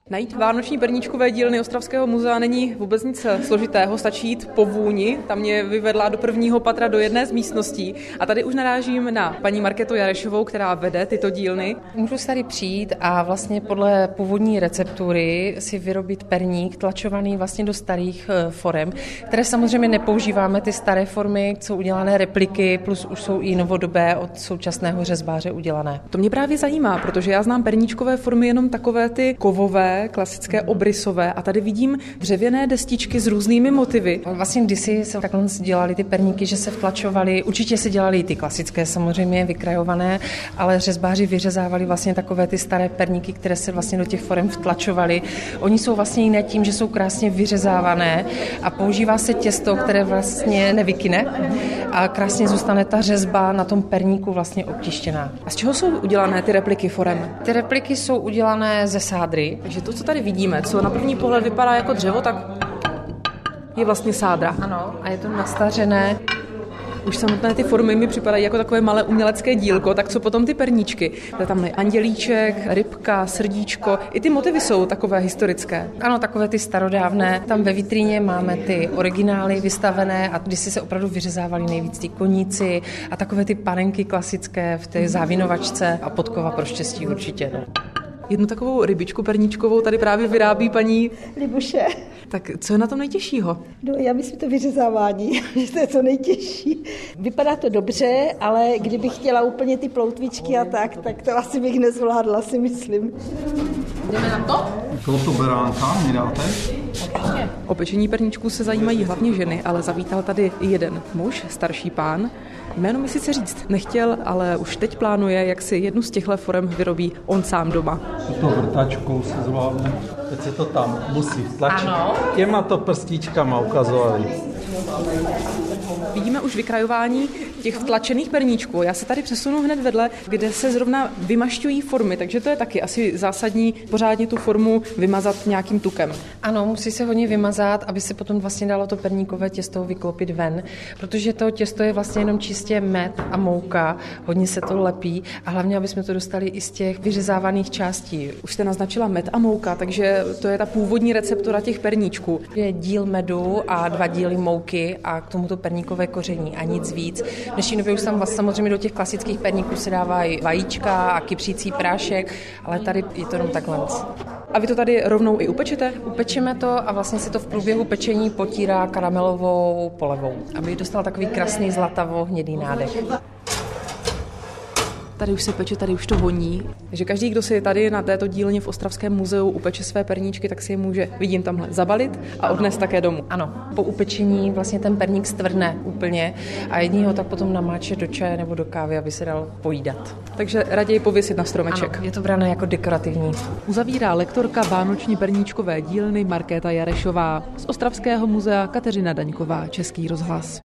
Najít vánoční perníčkové dílny Ostravského muzea není vůbec nic složitého, stačí jít po vůni. Ta mě vyvedla do prvního patra do jedné z místností a tady už narážím na paní Markétu Jarešovou, která vede tyto dílny. Můžu se tady přijít a vlastně podle původní receptury si vyrobit perník tlačovaný vlastně do starých forem, které samozřejmě nepoužíváme, ty staré formy, jsou udělané repliky, plus už jsou i novodobé od současného řezbáře udělané. To mě právě zajímá, protože já znám perníčkové formy jenom takové ty kovové, klasické obrysové a tady vidím dřevěné destičky s různými motivy. Vlastně kdysi se takhle dělali ty perníky, že se vtlačovaly, určitě se dělaly ty klasické samozřejmě vykrajované, ale řezbáři vyřezávali vlastně takové ty staré perníky, které se vlastně do těch forem vtlačovaly. Oni jsou vlastně jiné tím, že jsou krásně vyřezávané a používá se těsto, které vlastně nevykyne a krásně zůstane ta řezba na tom perníku vlastně obtištěná. A z čeho jsou udělané ty repliky forem? Ty repliky jsou udělané ze sádry. Takže to, co tady vidíme, co na první pohled vypadá jako dřevo, tak je vlastně sádra. Ano, a je to nastařené. Už samotné ty formy mi připadají jako takové malé umělecké dílko, tak co potom ty perníčky? Tam je andělíček, rybka, srdíčko, i ty motivy jsou takové historické. Ano, takové ty starodávné. Tam ve vitríně máme ty originály vystavené a kdysi se opravdu vyřezávali nejvíc ty koníci a takové ty panenky klasické v té závinovačce a podkova pro štěstí určitě. No. Jednu takovou rybičku perníčkovou tady právě vyrábí paní Libuše. Tak co je na tom nejtěžšího? No, já myslím to vyřezávání, že to je co nejtěžší. Vypadá to dobře, ale kdybych chtěla úplně ty ploutvičky a tak to asi bych nezvládla, si myslím. Jdeme na to? Tohoto beránka mi dáte? O pečení perníčků se zajímají hlavně ženy, ale zavítal tady i jeden muž, starší pán. Jméno mi sice říct nechtěl, ale už teď plánuje, jak si jednu z těchto forem vyrobí on sám doma. Tuto vrtačkou se zvládne. Teď se to tam musí tlačit. Ano. Těma to prstíčkama ukazovali. Vidíme už vykrajování těch vtlačených perníčků. Já se tady přesunu hned vedle, kde se zrovna vymašťují formy, takže to je taky asi zásadní pořádně tu formu vymazat nějakým tukem. Ano, musí se hodně vymazat, aby se potom vlastně dalo to perníkové těsto vyklopit ven, protože to těsto je vlastně jenom čistě med a mouka, hodně se to lepí a hlavně, aby jsme to dostali i z těch vyřezávaných částí. Už jste naznačila med a mouka, takže to je ta původní receptura těch perníčků. Je díl medu a 2 díly mouky a k tomuto perníkové koření a nic víc. V dnešní době už tam samozřejmě do těch klasických perníků se dávají vajíčka a kypřící prášek, ale tady je to jenom takhle. A vy to tady rovnou i upečete? Upečeme to a vlastně se to v průběhu pečení potírá karamelovou polevou, aby dostal takový krásný zlatavo-hnědý nádech. Tady už se peče, tady už to voní. Takže každý, kdo si tady na této dílně v Ostravském muzeu upeče své perníčky, tak si je může, vidím tamhle, zabalit a odnést také domů. Ano, po upečení vlastně ten perník stvrdne úplně a jedni ho tak potom namáče do čaje nebo do kávy, aby se dal pojídat. Takže raději pověsit na stromeček. Ano, je to brané jako dekorativní. Uzavírá lektorka vánoční perníčkové dílny Markéta Jarešová. Z Ostravského muzea Kateřina Daňková, Český rozhlas.